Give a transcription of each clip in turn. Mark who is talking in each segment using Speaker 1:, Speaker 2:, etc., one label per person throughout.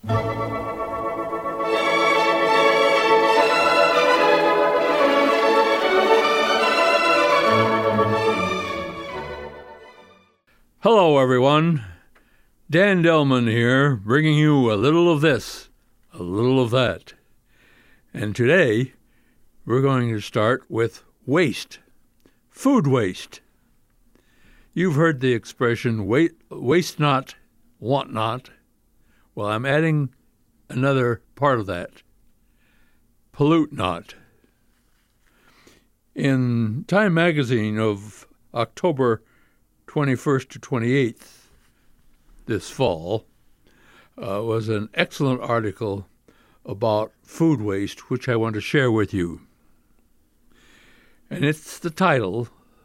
Speaker 1: Hello, everyone. Dan Delman here, bringing you a little of this, a little of that. And today, we're going to start with waste, food waste. You've heard the expression, waste not, want not. Well, I'm adding another part of that, pollute not. In Time magazine of October 21st to 28th this fall was an excellent article about food waste, which I want to share with you. And it's the title,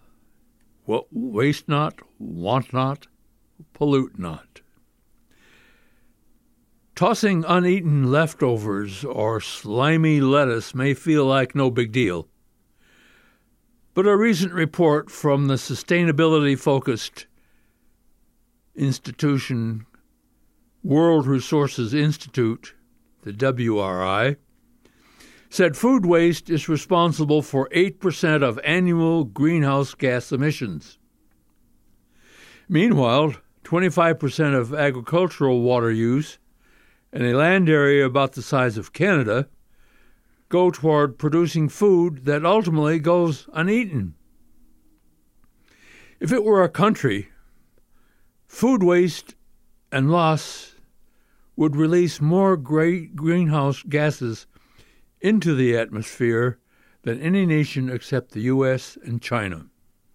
Speaker 1: Waste Not, Want Not, Pollute Not. Tossing uneaten leftovers or slimy lettuce may feel like no big deal. But a recent report from the sustainability-focused institution World Resources Institute, the WRI, said food waste is responsible for 8% of annual greenhouse gas emissions. Meanwhile, 25% of agricultural water use and a land area about the size of Canada go toward producing food that ultimately goes uneaten. If it were a country, food waste and loss would release more greenhouse gases into the atmosphere than any nation except the U.S. and China.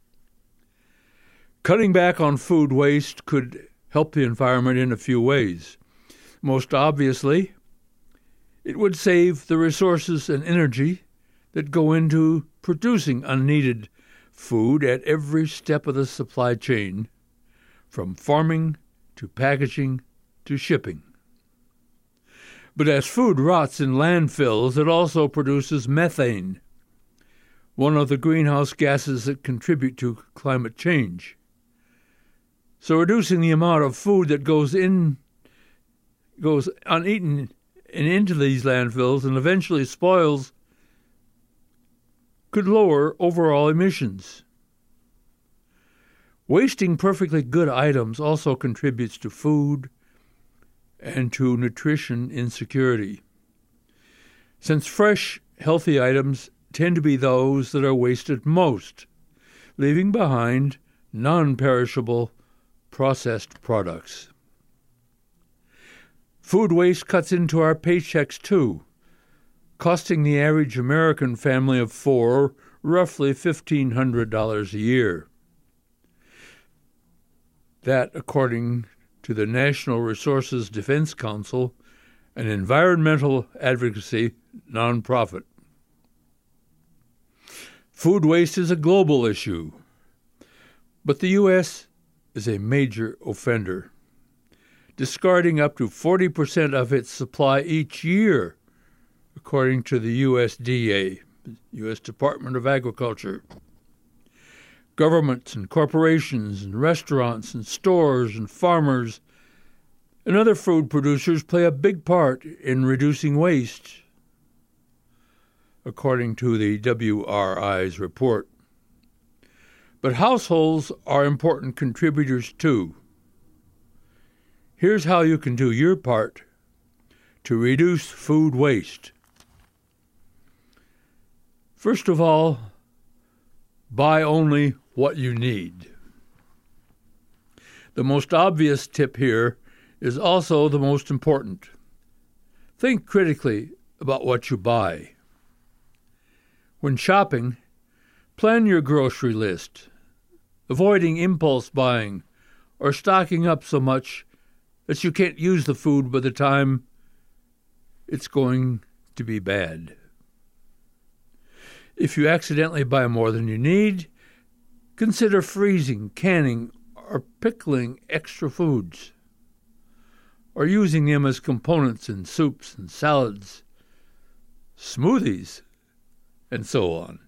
Speaker 1: Cutting back on food waste could help the environment in a few ways. Most obviously, it would save the resources and energy that go into producing unneeded food at every step of the supply chain, from farming to packaging to shipping. But as food rots in landfills, it also produces methane, one of the greenhouse gases that contribute to climate change. So reducing the amount of food that goes uneaten and into these landfills and eventually spoils could lower overall emissions. Wasting perfectly good items also contributes to food and to nutrition insecurity, since fresh, healthy items tend to be those that are wasted most, leaving behind non-perishable processed products. Food waste cuts into our paychecks, too, costing the average American family of four roughly $1,500 a year. That, according to the National Resources Defense Council, an environmental advocacy nonprofit. Food waste is a global issue, but the U.S. is a major offender, discarding up to 40% of its supply each year, according to the USDA, U.S. Department of Agriculture. Governments and corporations and restaurants and stores and farmers and other food producers play a big part in reducing waste, according to the WRI's report. But households are important contributors too. Here's how you can do your part to reduce food waste. First of all, buy only what you need. The most obvious tip here is also the most important. Think critically about what you buy. When shopping, plan your grocery list, avoiding impulse buying or stocking up so much that you can't use the food by the time it's going to be bad. If you accidentally buy more than you need, consider freezing, canning, or pickling extra foods, or using them as components in soups and salads, smoothies, and so on.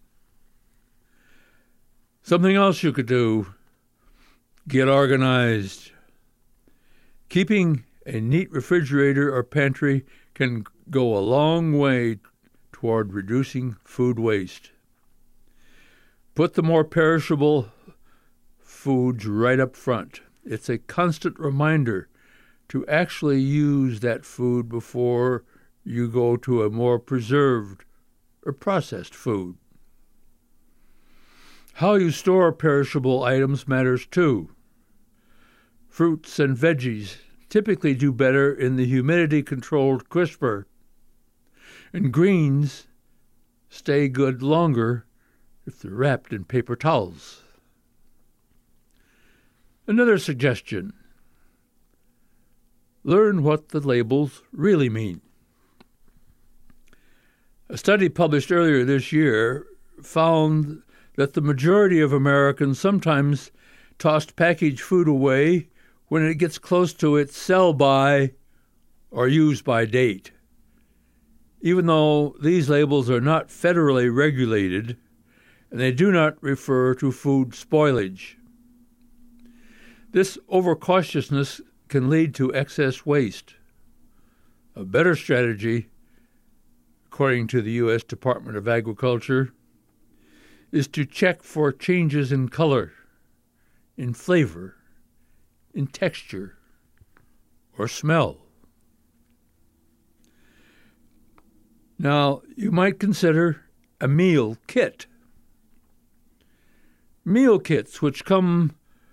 Speaker 1: Something else you could do, get organized. Keeping a neat refrigerator or pantry can go a long way toward reducing food waste. Put the more perishable foods right up front. It's a constant reminder to actually use that food before you go to a more preserved or processed food. How you store perishable items matters too. Fruits and veggies typically do better in the humidity-controlled crisper, and greens stay good longer if they're wrapped in paper towels. Another suggestion: learn what the labels really mean. A study published earlier this year found that the majority of Americans sometimes tossed packaged food away when it gets close to its sell-by or use-by date. Even though these labels are not federally regulated, and they do not refer to food spoilage. This overcautiousness can lead to excess waste. A better strategy, according to the U.S. Department of Agriculture, is to check for changes in color, in flavor, in texture, or smell. Now, you might consider a meal kit. Meal kits, which come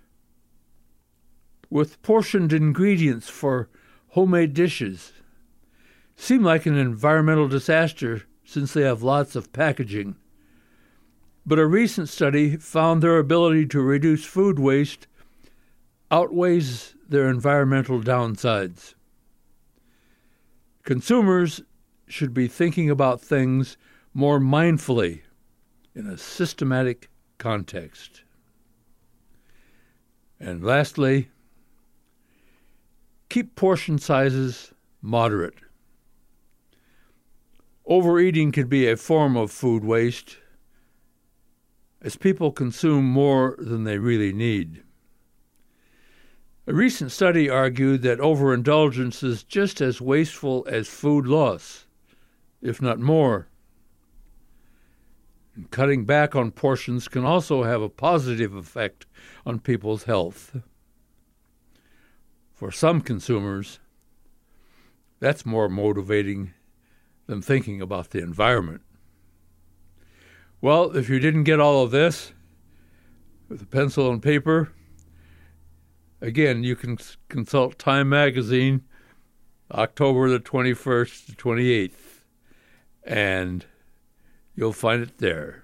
Speaker 1: with portioned ingredients for homemade dishes, seem like an environmental disaster since they have lots of packaging. But a recent study found their ability to reduce food waste outweighs their environmental downsides. Consumers should be thinking about things more mindfully in a systematic context. And lastly, keep portion sizes moderate. Overeating can be a form of food waste, as people consume more than they really need. A recent study argued that overindulgence is just as wasteful as food loss, if not more. And cutting back on portions can also have a positive effect on people's health. For some consumers, that's more motivating than thinking about the environment. Well, if you didn't get all of this with a pencil and paper, again, you can consult Time Magazine, October the 21st to 28th, and you'll find it there.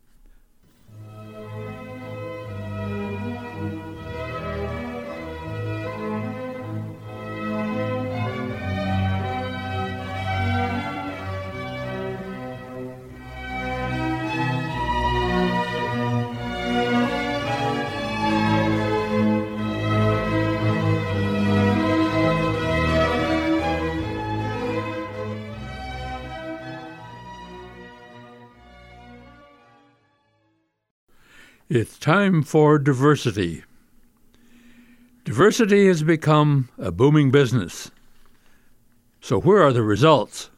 Speaker 1: It's time for diversity. Diversity has become a booming business. So where are the results?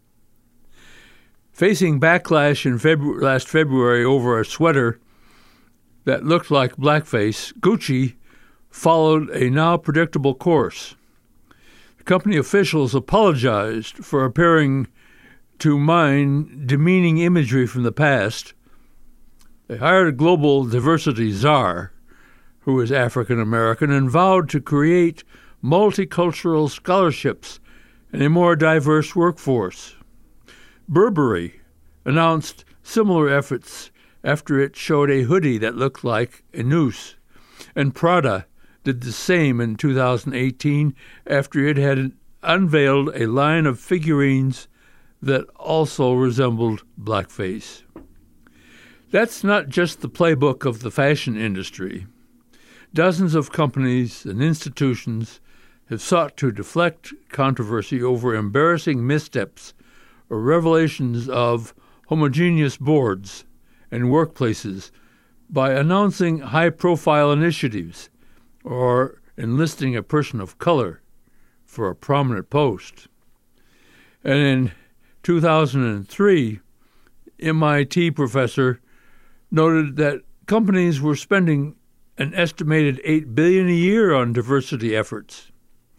Speaker 1: Facing backlash in last February over a sweater that looked like blackface, Gucci followed a now predictable course. The company officials apologized for appearing to mine demeaning imagery from the past. They hired a global diversity czar, who is African American, and vowed to create multicultural scholarships and a more diverse workforce. Burberry announced similar efforts after it showed a hoodie that looked like a noose, and Prada did the same in 2018 after it had unveiled a line of figurines that also resembled blackface. That's not just the playbook of the fashion industry. Dozens of companies and institutions have sought to deflect controversy over embarrassing missteps or revelations of homogeneous boards and workplaces by announcing high-profile initiatives or enlisting a person of color for a prominent post. And in 2003, MIT professor noted that companies were spending an estimated $8 billion a year on diversity efforts.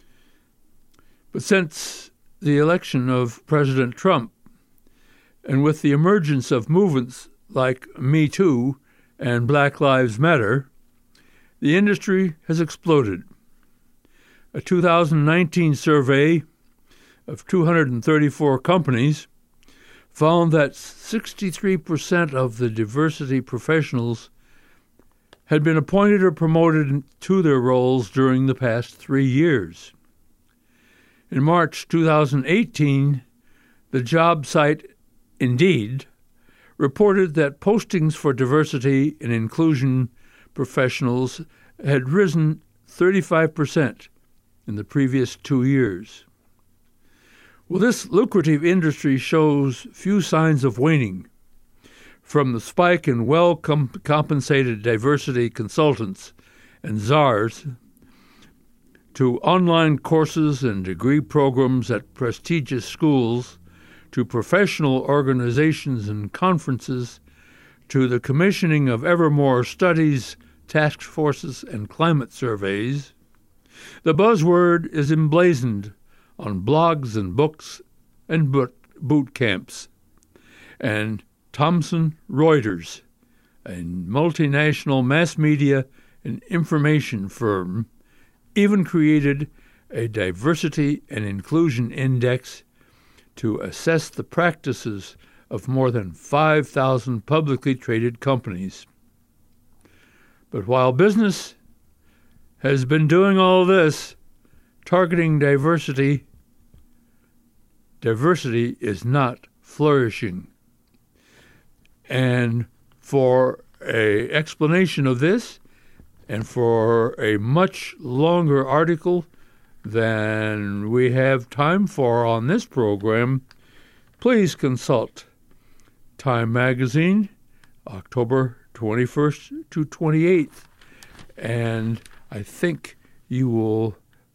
Speaker 1: But since the election of President Trump, and with the emergence of movements like Me Too and Black Lives Matter, the industry has exploded. A 2019 survey of 234 companies found that 63% of the diversity professionals had been appointed or promoted to their roles during the past 3 years. In March 2018, the job site Indeed reported that postings for diversity and inclusion professionals had risen 35% in the previous 2 years. Well, this lucrative industry shows few signs of waning. From the spike in well-compensated diversity consultants and czars to online courses and degree programs at prestigious schools, to professional organizations and conferences, to the commissioning of ever more studies, task forces, and climate surveys, the buzzword is emblazoned on blogs and books and boot camps. And Thomson Reuters, a multinational mass media and information firm, even created a diversity and inclusion index to assess the practices of more than 5,000 publicly traded companies. But while business has been doing all this, targeting diversity is not flourishing. And for an explanation of this, and for a much longer article than we have time for on this program, please consult Time Magazine, October 21st to 28th. And I think you will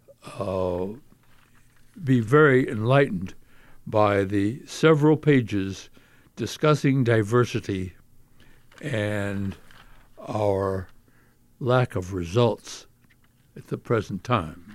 Speaker 1: be very enlightened by the several pages discussing diversity and our lack of results at the present time.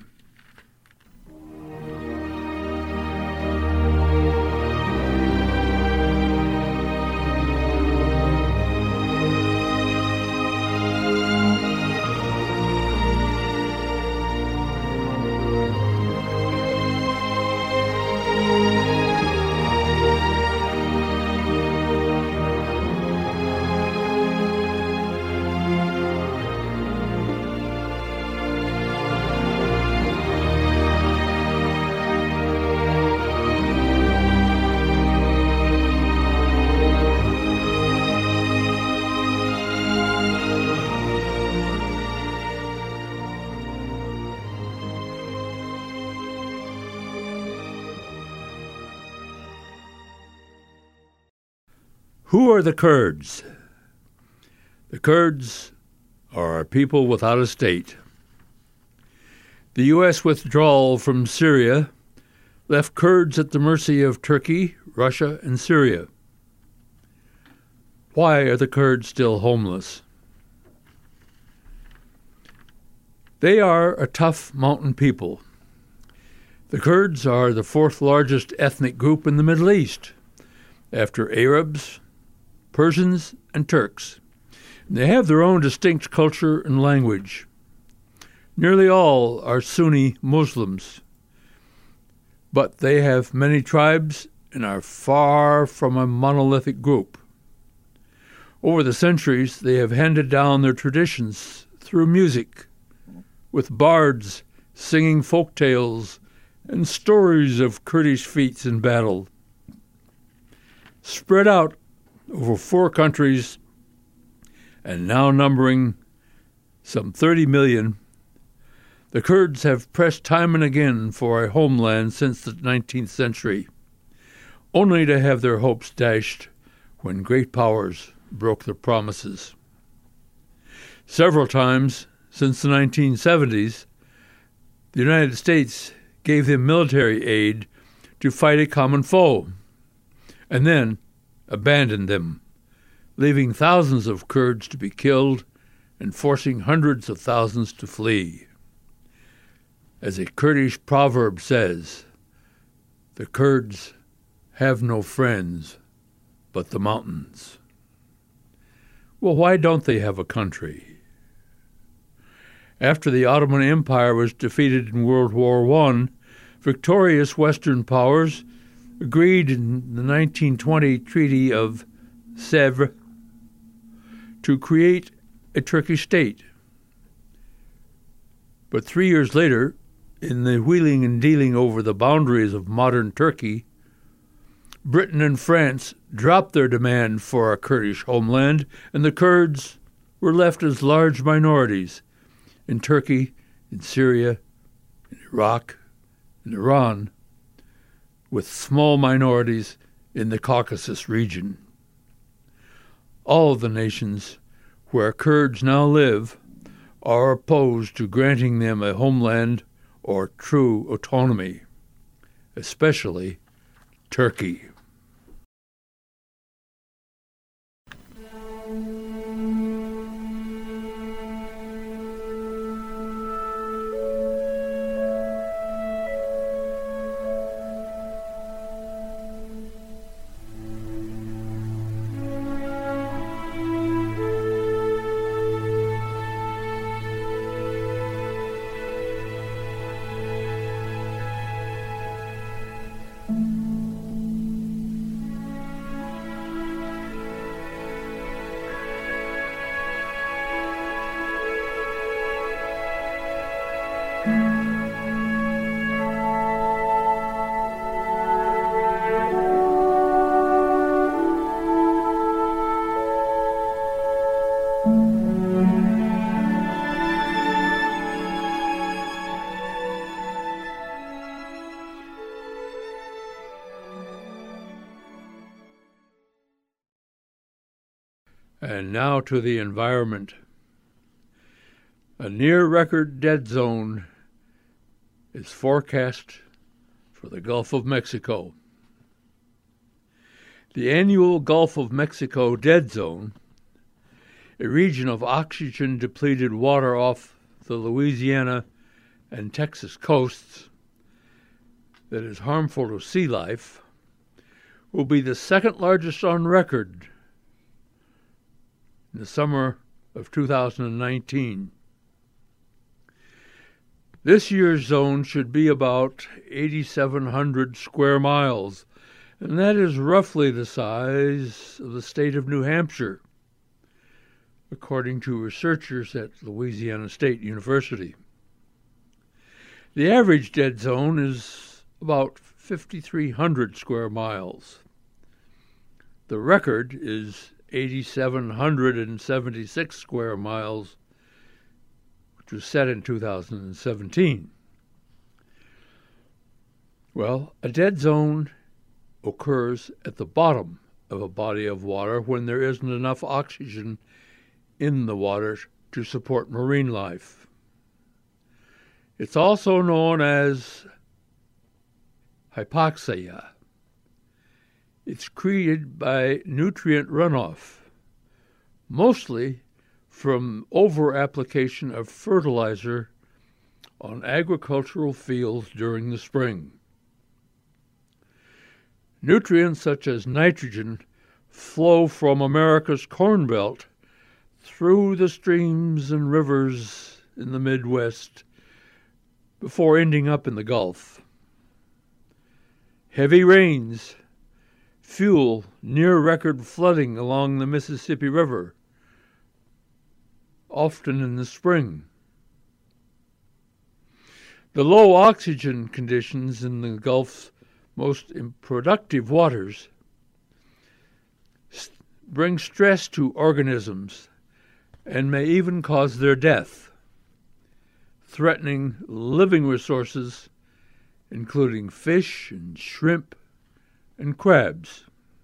Speaker 1: Who are the Kurds? The Kurds are a people without a state. The U.S. withdrawal from Syria left Kurds at the mercy of Turkey, Russia, and Syria. Why are the Kurds still homeless? They are a tough mountain people. The Kurds are the fourth largest ethnic group in the Middle East, after Arabs, Persians, and Turks. They have their own distinct culture and language. Nearly all are Sunni Muslims, but they have many tribes and are far from a monolithic group. Over the centuries, they have handed down their traditions through music, with bards singing folk tales and stories of Kurdish feats in battle. Spread out over 4 countries, and now numbering some 30 million, the Kurds have pressed time and again for a homeland since the 19th century, only to have their hopes dashed when great powers broke their promises. Several times since the 1970s, the United States gave them military aid to fight a common foe, and then abandoned them, leaving thousands of Kurds to be killed and forcing hundreds of thousands to flee. As a Kurdish proverb says, the Kurds have no friends but the mountains. Well, why don't they have a country? After the Ottoman Empire was defeated in World War I, victorious Western powers agreed in the 1920 Treaty of Sèvres to create a Turkish state. But 3 years later, in the wheeling and dealing over the boundaries of modern Turkey, Britain and France dropped their demand for a Kurdish homeland, and the Kurds were left as large minorities in Turkey, in Syria, in Iraq, in Iran, with small minorities in the Caucasus region. All of the nations where Kurds now live are opposed to granting them a homeland or true autonomy, especially Turkey. And now to the environment. A near-record dead zone is forecast for the Gulf of Mexico. The annual Gulf of Mexico dead zone, a region of oxygen-depleted water off the Louisiana and Texas coasts that is harmful to sea life, will be the second largest on record in the summer of 2019. This year's zone should be about 8,700 square miles, and that is roughly the size of the state of New Hampshire, according to researchers at Louisiana State University. The average dead zone is about 5,300 square miles. The record is 8,776 square miles, which was set in 2017. Well, a dead zone occurs at the bottom of a body of water when there isn't enough oxygen in the water to support marine life. It's also known as hypoxia. It's created by nutrient runoff, mostly from over-application of fertilizer on agricultural fields during the spring. Nutrients such as nitrogen flow from America's Corn Belt through the streams and rivers in the Midwest before ending up in the Gulf. Heavy rains fuel near-record flooding along the Mississippi River, often in the spring. The low oxygen conditions in the Gulf's most productive waters bring stress to organisms and may even cause their death, threatening living resources including fish and shrimp and crabs.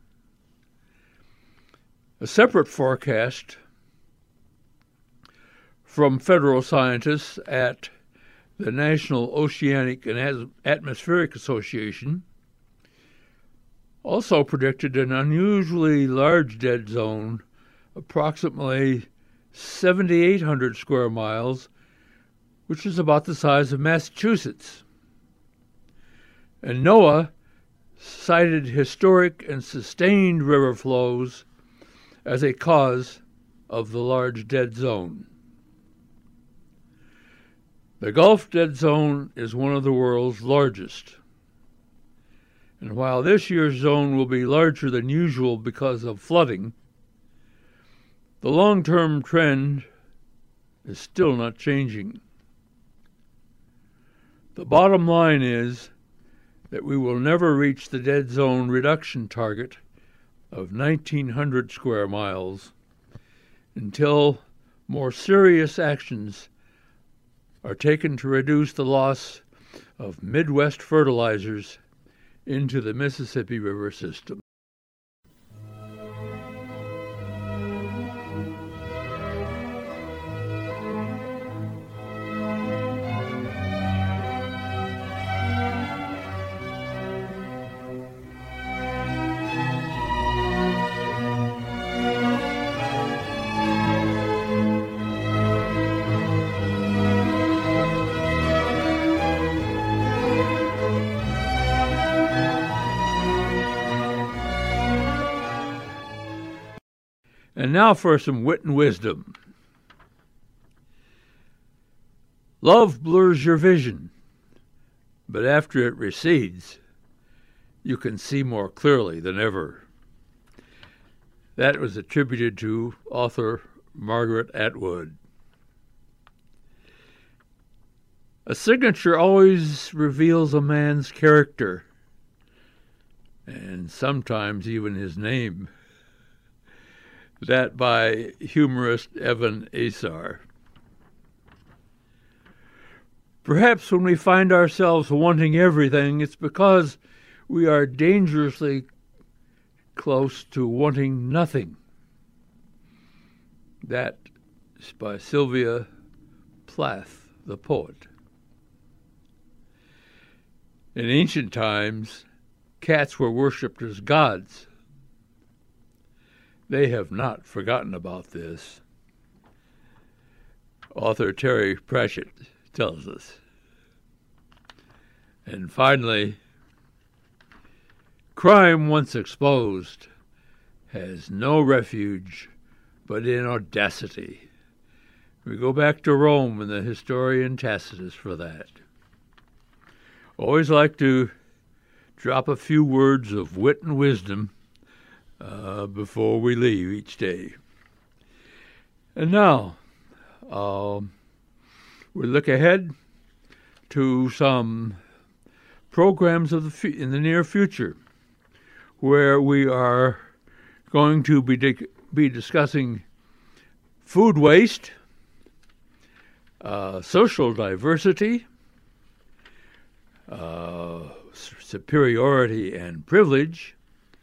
Speaker 1: A separate forecast from federal scientists at the National Oceanic and Atmospheric Association also predicted an unusually large dead zone, approximately 7,800 square miles, which is about the size of Massachusetts. And NOAA cited historic and sustained river flows as a cause of the large dead zone. The Gulf Dead Zone is one of the world's largest. And while this year's zone will be larger than usual because of flooding, the long-term trend is still not changing. The bottom line is that we will never reach the dead zone reduction target of 1,900 square miles until more serious actions are taken to reduce the loss of Midwest fertilizers into the Mississippi River system. And now for some wit and wisdom. Love blurs your vision, but after it recedes, you can see more clearly than ever. That was attributed to author Margaret Atwood. A signature always reveals a man's character, and sometimes even his name. That by humorist Evan Asar. Perhaps when we find ourselves wanting everything, it's because we are dangerously close to wanting nothing. That is by Sylvia Plath, the poet. In ancient times, cats were worshipped as gods. They have not forgotten about this. Author Terry Pratchett tells us. And finally, crime once exposed has no refuge but in audacity. We go back to Rome and the historian Tacitus for that. Always like to drop a few words of wit and wisdom before we leave each day. And now, we look ahead to some programs in the near future where we are going to be discussing food waste, social diversity, superiority and privilege,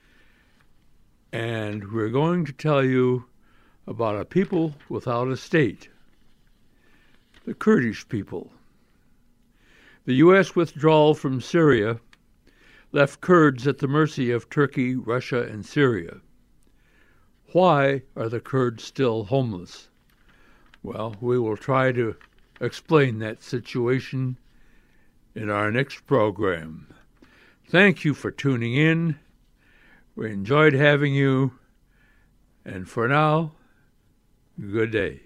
Speaker 1: and we're going to tell you about a people without a state, the Kurdish people. The U.S. withdrawal from Syria left Kurds at the mercy of Turkey, Russia, and Syria. Why are the Kurds still homeless? Well, we will try to explain that situation in our next program. Thank you for tuning in. We enjoyed having you, and for now, good day.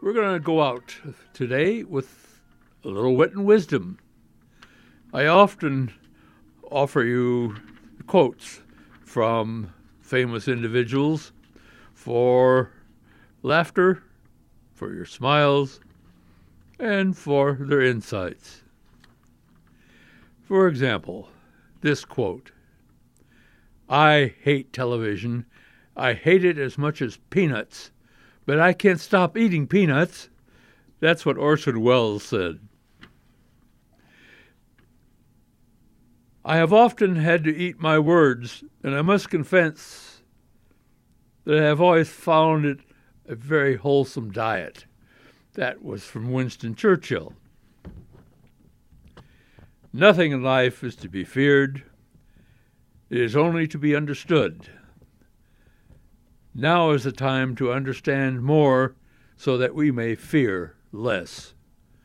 Speaker 1: We're going to go out today with a little wit and wisdom. I often offer you quotes from famous individuals for laughter, for your smiles, and for their insights. For example, this quote, "I hate television. I hate it as much as peanuts, but I can't stop eating peanuts." That's what Orson Welles said. I have often had to eat my words, and I must confess that I have always found it a very wholesome diet. That was from Winston Churchill. Nothing in life is to be feared. It is only to be understood. Now is the time to understand more so that we may fear less.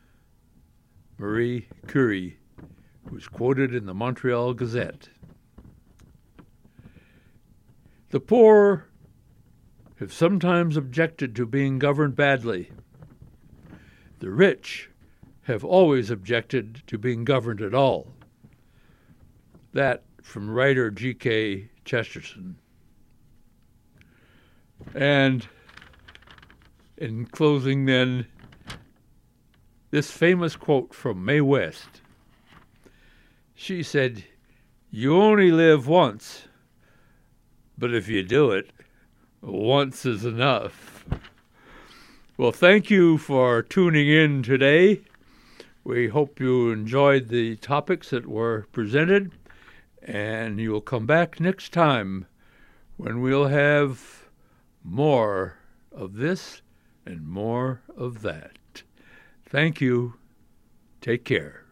Speaker 1: Marie Curie was quoted in the Montreal Gazette. The poor have sometimes objected to being governed badly. The rich have always objected to being governed at all. That from writer G.K. Chesterton. And in closing then, this famous quote from Mae West. She said, "You only live once, but if you do it, once is enough." Well, thank you for tuning in today. We hope you enjoyed the topics that were presented, and you will come back next time when we'll have more of this and more of that. Thank you. Take care.